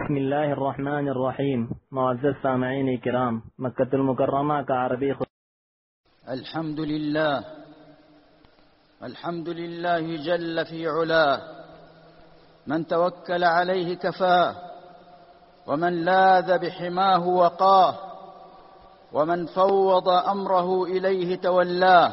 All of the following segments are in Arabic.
بسم الله الرحمن الرحيم. معزز سامعين الكرام، مكة المكرمة كعربي الحمد لله جل في علاه، من توكل عليه كفاه، ومن لاذ بحماه وقاه، ومن فوض أمره إليه تولاه.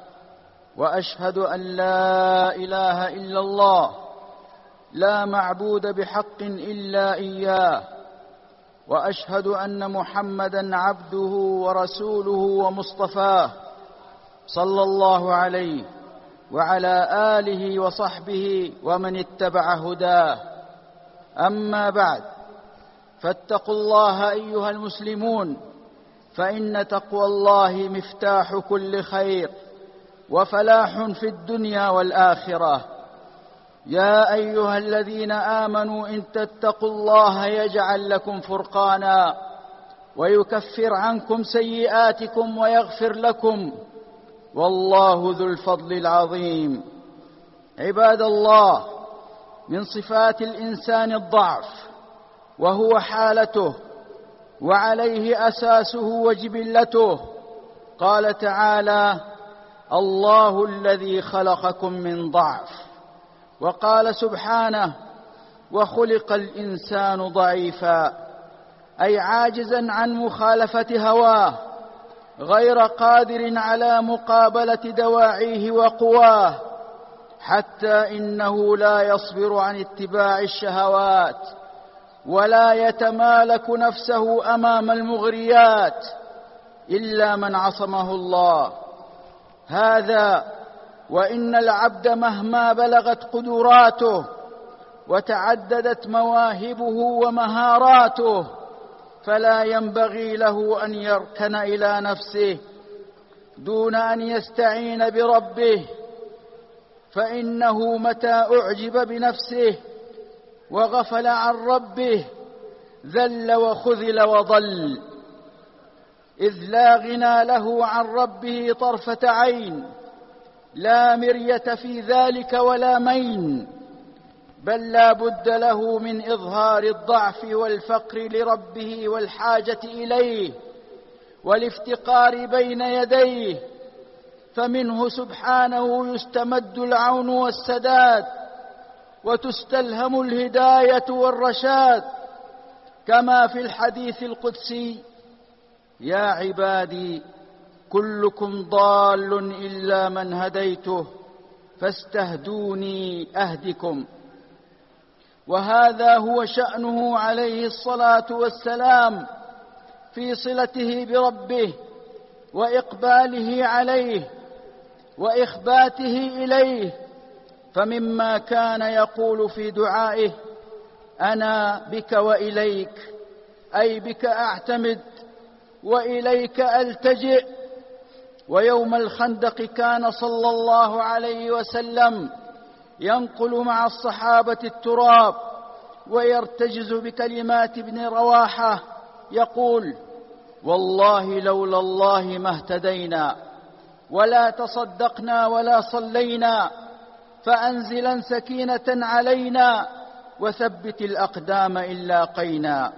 وأشهد أن لا إله إلا الله، لا معبود بحق إلا إياه. وأشهد أن محمدًا عبده ورسوله ومصطفاه، صلى الله عليه وعلى آله وصحبه ومن اتبع هداه. أما بعد، فاتقوا الله أيها المسلمون، فإن تقوى الله مفتاح كل خير وفلاح في الدنيا والآخرة. يا أيها الذين آمنوا إن تتقوا الله يجعل لكم فرقانا ويكفر عنكم سيئاتكم ويغفر لكم، والله ذو الفضل العظيم. عباد الله، من صفات الإنسان الضعف، وهو حالته وعليه أساسه وجبلته. قال تعالى: الله الذي خلقكم من ضعف. وقال سبحانه: وخلق الإنسان ضعيفا، أي عاجزا عن مخالفة هواه، غير قادر على مقابلة دواعيه وقواه، حتى إنه لا يصبر عن اتباع الشهوات، ولا يتمالك نفسه أمام المغريات إلا من عصمه الله. هذا وإن العبد مهما بلغت قدراته وتعددت مواهبه ومهاراته، فلا ينبغي له أن يركن إلى نفسه دون أن يستعين بربه، فإنه متى أعجب بنفسه وغفل عن ربه ذل وخذل وضل، إذ لا غنى له عن ربه طرفة عين، لا مرية في ذلك ولا مين، بل لا بد له من إظهار الضعف والفقر لربه والحاجة إليه والافتقار بين يديه، فمنه سبحانه يستمد العون والسداد، وتستلهم الهداية والرشاد، كما في الحديث القدسي: يا عبادي كلكم ضال إلا من هديته فاستهدوني أهدكم. وهذا هو شأنه عليه الصلاة والسلام في صلته بربه وإقباله عليه وإخباته إليه. فمما كان يقول في دعائه: أنا بك وإليك، أي بك أعتمد وإليك ألتجئ. ويوم الخندق كان صلى الله عليه وسلم ينقل مع الصحابة التراب ويرتجز بكلمات ابن رواحة يقول: والله لولا الله ما اهتدينا ولا تصدقنا ولا صلينا، فأنزلا سكينة علينا وثبت الأقدام إن لاقينا.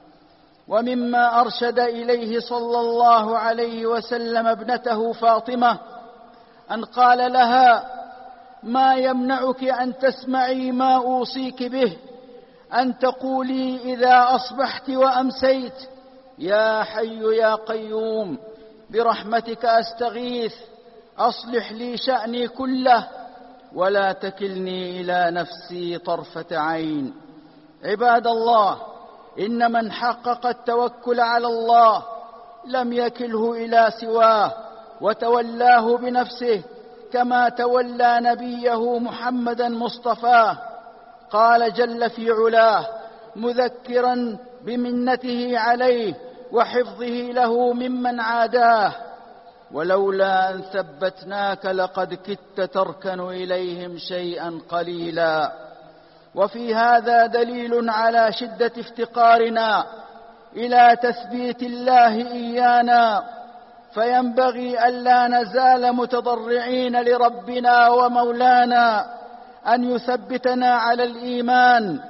ومما أرشد إليه صلى الله عليه وسلم ابنته فاطمة أن قال لها: ما يمنعك أن تسمعي ما أوصيك به، أن تقولي إذا أصبحت وأمسيت: يا حي يا قيوم برحمتك أستغيث، أصلح لي شأني كله ولا تكلني إلى نفسي طرفة عين. عباد الله، إن من حقق التوكل على الله لم يكله إلى سواه وتولاه بنفسه، كما تولى نبيه محمدا مصطفاه. قال جل في علاه مذكرا بمنته عليه وحفظه له ممن عاداه: ولولا أن ثبتناك لقد كدت تركن إليهم شيئا قليلا. وفي هذا دليل على شدة افتقارنا إلى تثبيت الله إيانا، فينبغي ألا نزال متضرعين لربنا ومولانا أن يثبتنا على الإيمان،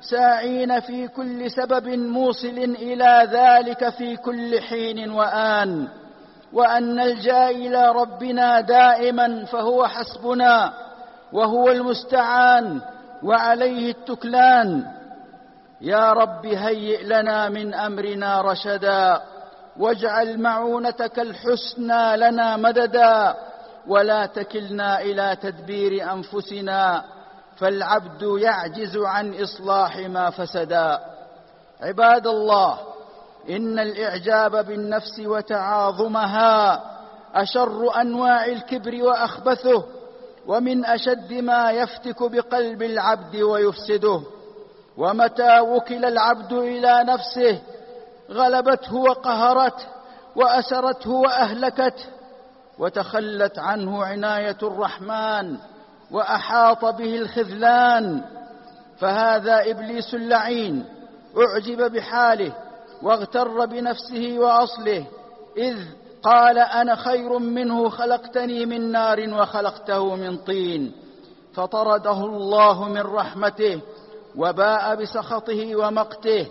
ساعين في كل سبب موصل إلى ذلك في كل حين وآن، وأن نلجأ إلى ربنا دائما فهو حسبنا وهو المستعان وعليه التكلان. يا رب هيئ لنا من أمرنا رشدا، واجعل معونتك الحسنى لنا مددا، ولا تكلنا إلى تدبير أنفسنا، فالعبد يعجز عن إصلاح ما فسدا. عباد الله، إن الإعجاب بالنفس وتعاظمها أشر أنواع الكبر وأخبثه، ومن أشد ما يفتك بقلب العبد ويفسده. ومتى وكل العبد إلى نفسه غلبته وقهرته وأسرته وأهلكته، وتخلت عنه عناية الرحمن وأحاط به الخذلان، فهذا إبليس اللعين أعجب بحاله واغتر بنفسه وأصله، إذ قال أنا خير منه خلقتني من نار وخلقته من طين، فطرده الله من رحمته وباء بسخطه ومقته.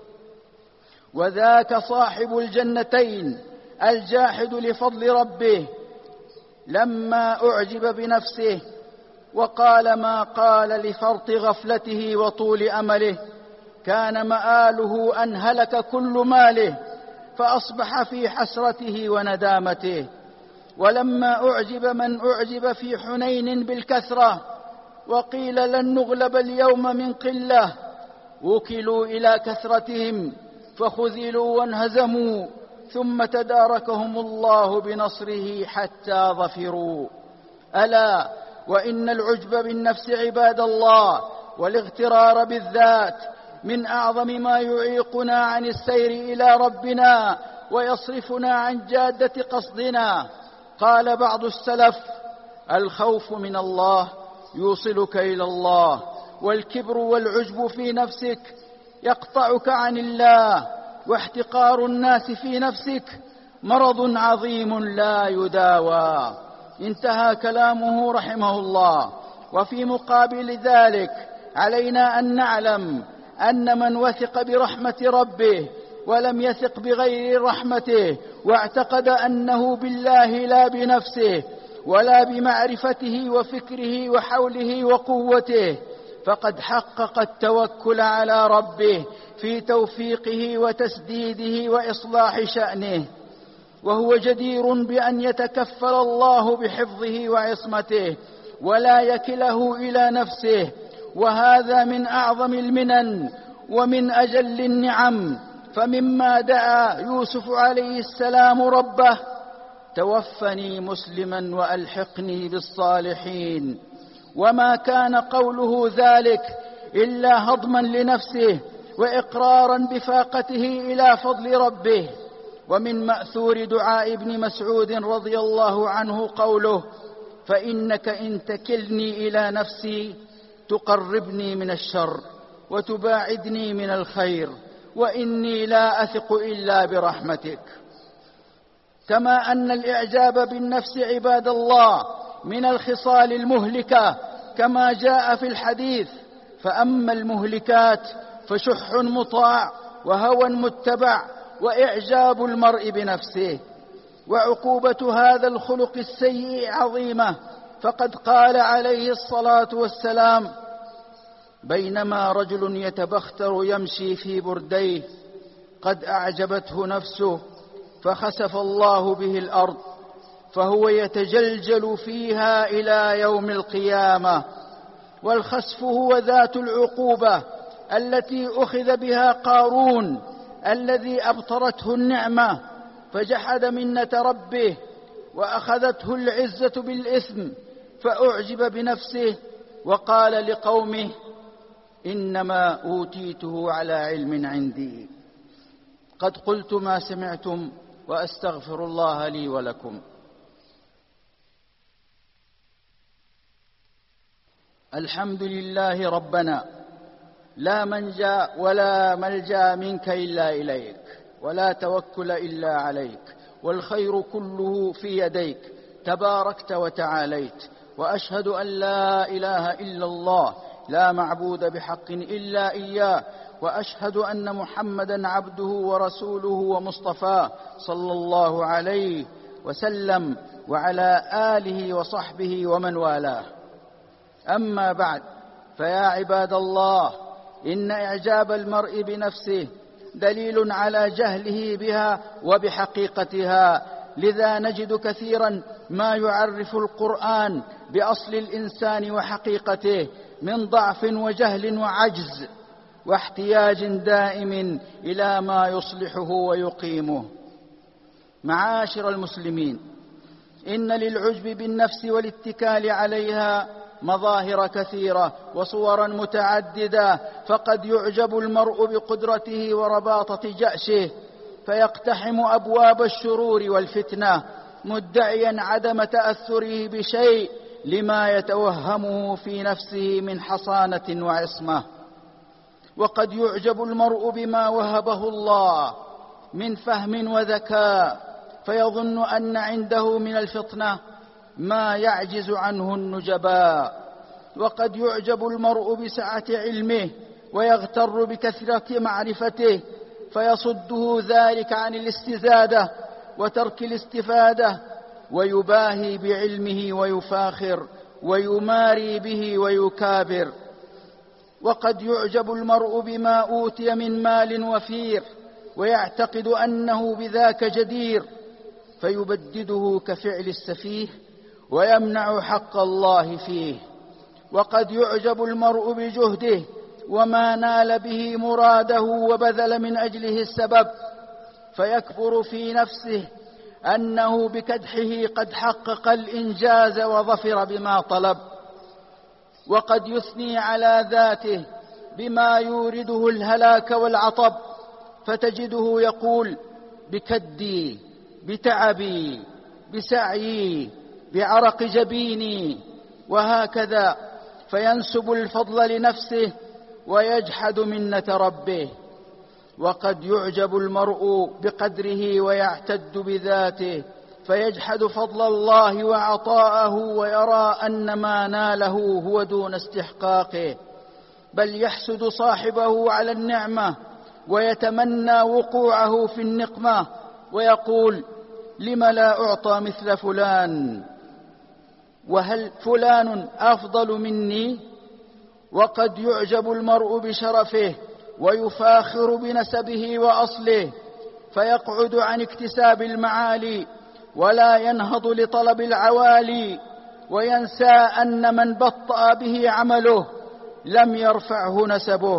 وذاك صاحب الجنتين الجاحد لفضل ربه لما أعجب بنفسه وقال ما قال لفرط غفلته وطول أمله، كان مآله أن هلك كل ماله، فأصبح في حسرته وندامته. ولما أعجب من أعجب في حنين بالكثرة وقيل لن نغلب اليوم من قلة، وكلوا إلى كثرتهم فخذلوا وانهزموا، ثم تداركهم الله بنصره حتى ظفروا. ألا وإن العجب بالنفس عباد الله والاغترار بالذات من أعظم ما يعيقنا عن السير إلى ربنا ويصرفنا عن جادة قصدنا. قال بعض السلف: الخوف من الله يوصلك إلى الله، والكبر والعجب في نفسك يقطعك عن الله، واحتقار الناس في نفسك مرض عظيم لا يداوى. انتهى كلامه رحمه الله. وفي مقابل ذلك علينا أن نعلم أن من وثق برحمة ربه ولم يثق بغير رحمته، واعتقد أنه بالله لا بنفسه ولا بمعرفته وفكره وحوله وقوته، فقد حقق التوكل على ربه في توفيقه وتسديده وإصلاح شأنه، وهو جدير بأن يتكفل الله بحفظه وعصمته ولا يكله إلى نفسه. وهذا من أعظم المنن ومن أجل النعم. فمما دعا يوسف عليه السلام ربه: توفني مسلما وألحقني بالصالحين. وما كان قوله ذلك إلا هضما لنفسه وإقرارا بفاقته إلى فضل ربه. ومن مأثور دعاء ابن مسعود رضي الله عنه قوله: فإنك إن تكلني إلى نفسي تقربني من الشر وتباعدني من الخير، وإني لا أثق إلا برحمتك. كما أن الإعجاب بالنفس عباد الله من الخصال المهلكة كما جاء في الحديث. فأما المهلكات فشح مطاع وهوى متبع وإعجاب المرء بنفسه. وعقوبة هذا الخلق السيء عظيمة، فقد قال عليه الصلاة والسلام: بينما رجل يتبختر يمشي في برديه قد أعجبته نفسه فخسف الله به الأرض فهو يتجلجل فيها إلى يوم القيامة. والخسف هو ذات العقوبة التي أخذ بها قارون الذي أبطرته النعمة فجحد منة ربه، وأخذته العزة بالإثم فأعجب بنفسه وقال لقومه: إنما أوتيته على علم عندي. قد قلت ما سمعتم، وأستغفر الله لي ولكم. الحمد لله ربنا، لا منجا ولا ملجا منك إلا إليك، ولا توكل إلا عليك، والخير كله في يديك، تباركت وتعاليت. وأشهد أن لا إله إلا الله لا معبود بحق إلا إياه، وأشهد أن محمدًا عبده ورسوله ومصطفاه صلى الله عليه وسلم وعلى آله وصحبه ومن والاه. أما بعد، فيا عباد الله، إن إعجاب المرء بنفسه دليل على جهله بها وبحقيقتها، لذا نجد كثيرا ما يعرف القرآن بأصل الإنسان وحقيقته من ضعف وجهل وعجز واحتياج دائم إلى ما يصلحه ويقيمه. معاشر المسلمين، إن للعجب بالنفس والاتكال عليها مظاهر كثيرة وصورا متعددة، فقد يعجب المرء بقدرته ورباطة جأشه فيقتحم أبواب الشرور والفتنة مدعيا عدم تأثره بشيء لما يتوهمه في نفسه من حصانة وعصمة. وقد يعجب المرء بما وهبه الله من فهم وذكاء فيظن أن عنده من الفطنة ما يعجز عنه النجباء. وقد يعجب المرء بسعة علمه ويغتر بكثرة معرفته فيصده ذلك عن الاستزادة وترك الاستفادة، ويباهي بعلمه ويفاخر ويماري به ويكابر. وقد يعجب المرء بما أوتي من مال وفير ويعتقد أنه بذاك جدير فيبدده كفعل السفيه ويمنع حق الله فيه. وقد يعجب المرء بجهده وما نال به مراده وبذل من أجله السبب فيكبر في نفسه أنه بكدحه قد حقق الإنجاز وظفر بما طلب. وقد يثني على ذاته بما يورده الهلاك والعطب فتجده يقول: بكدي، بتعبي، بسعيي، بعرق جبيني، وهكذا، فينسب الفضل لنفسه ويجحد منة ربه. وقد يعجب المرء بقدره ويعتد بذاته فيجحد فضل الله وعطاءه ويرى أن ما ناله هو دون استحقاقه، بل يحسد صاحبه على النعمة ويتمنى وقوعه في النقمة ويقول: لم لا أعطى مثل فلان، وهل فلان أفضل مني؟ وقد يعجب المرء بشرفه ويفاخر بنسبه وأصله فيقعد عن اكتساب المعالي ولا ينهض لطلب العوالي، وينسى أن من بطأ به عمله لم يرفعه نسبه.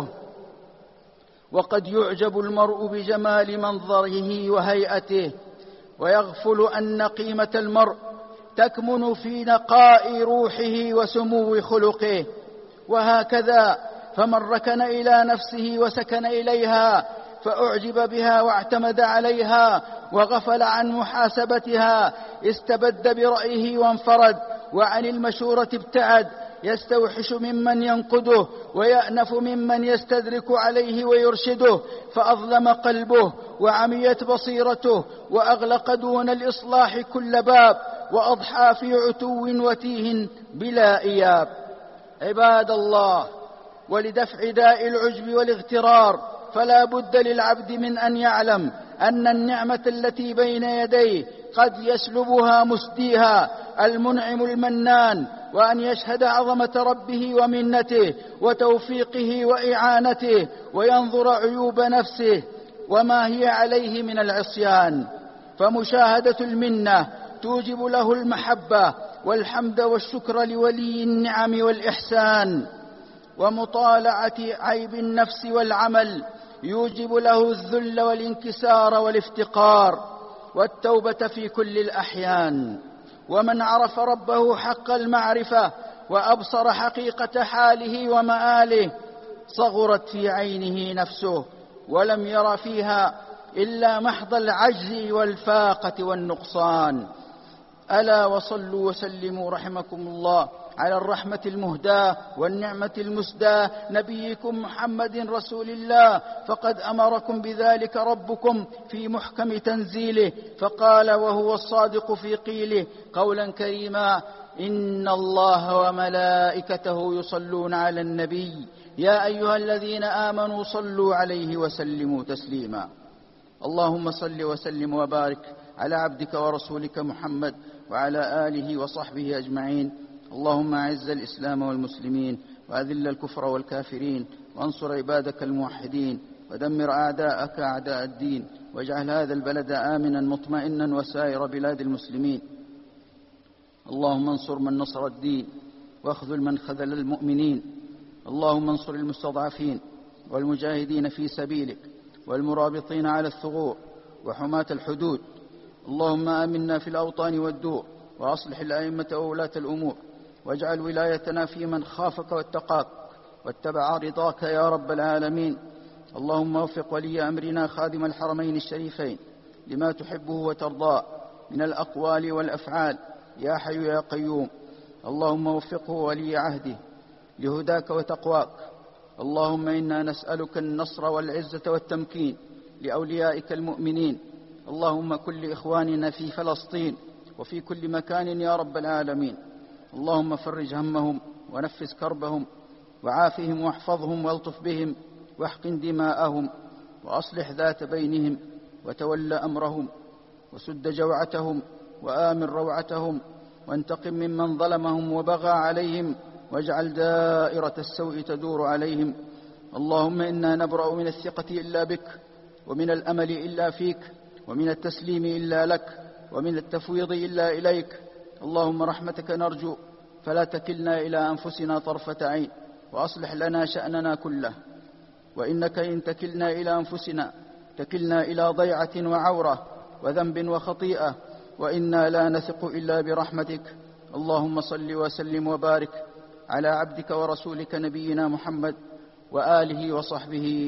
وقد يعجب المرء بجمال منظره وهيئته ويغفل أن قيمة المرء تكمن في نقاء روحه وسمو خلقه. وهكذا، فمن ركن إلى نفسه وسكن إليها فأعجب بها واعتمد عليها وغفل عن محاسبتها استبد برأيه وانفرد، وعن المشورة ابتعد، يستوحش ممن ينقده ويأنف ممن يستدرك عليه ويرشده، فأظلم قلبه وعميت بصيرته وأغلق دون الإصلاح كل باب، وأضحى في عتو وتيه بلا إياب. عباد الله، ولدفع داء العجب والاغترار فلا بد للعبد من أن يعلم أن النعمة التي بين يديه قد يسلبها مسديها المنعم المنان، وأن يشهد عظمة ربه ومنته وتوفيقه وإعانته، وينظر عيوب نفسه وما هي عليه من العصيان. فمشاهدة المنة توجب له المحبة والحمد والشكر لولي النعم والإحسان، ومطالعة عيب النفس والعمل يوجب له الذل والانكسار والافتقار والتوبة في كل الأحيان. ومن عرف ربه حق المعرفة وأبصر حقيقة حاله ومآله صغرت في عينه نفسه ولم ير فيها إلا محض العجز والفاقة والنقصان. ألا وصلوا وسلموا رحمكم الله على الرحمة المهداة والنعمة المسداة نبيكم محمد رسول الله، فقد أمركم بذلك ربكم في محكم تنزيله، فقال وهو الصادق في قيله قولا كريما: إن الله وملائكته يصلون على النبي يا أيها الذين آمنوا صلوا عليه وسلموا تسليما. اللهم صل وسلم وبارك على عبدك ورسولك محمد وعلى آله وصحبه أجمعين. اللهم أعز الإسلام والمسلمين وأذل الكفر والكافرين وانصر عبادك الموحدين ودمر أعداءك أعداء الدين واجعل هذا البلد آمنا مطمئنا وسائر بلاد المسلمين. اللهم انصر من نصر الدين واخذل من خذل المؤمنين. اللهم انصر المستضعفين والمجاهدين في سبيلك والمرابطين على الثغور وحماة الحدود. اللهم آمنا في الأوطان والدور وأصلح الأئمة وولاة الأمور واجعل ولايتنا في من خافك واتقاك واتبع رضاك يا رب العالمين. اللهم وفق ولي أمرنا خادم الحرمين الشريفين لما تحبه وترضاه من الأقوال والأفعال يا حي يا قيوم. اللهم وفقه ولي عهده لهداك وتقواك. اللهم إنا نسألك النصر والعزة والتمكين لأوليائك المؤمنين. اللهم كن لإخواننا في فلسطين وفي كل مكان يا رب العالمين. اللهم فرج همهم ونفس كربهم وعافهم واحفظهم والطف بهم واحقن دماءهم وأصلح ذات بينهم وتول أمرهم وسد جوعتهم وآمن روعتهم وانتقم ممن ظلمهم وبغى عليهم واجعل دائرة السوء تدور عليهم. اللهم إنا نبرأ من الثقة إلا بك ومن الأمل إلا فيك ومن التسليم إلا لك ومن التفويض إلا إليك. اللهم رحمتك نرجو فلا تكلنا إلى أنفسنا طرفة عين وأصلح لنا شأننا كله. وإنك إن تكلنا إلى أنفسنا تكلنا إلى ضيعة وعورة وذنب وخطيئة وإنا لا نثق إلا برحمتك. اللهم صل وسلم وبارك على عبدك ورسولك نبينا محمد وآله وصحبه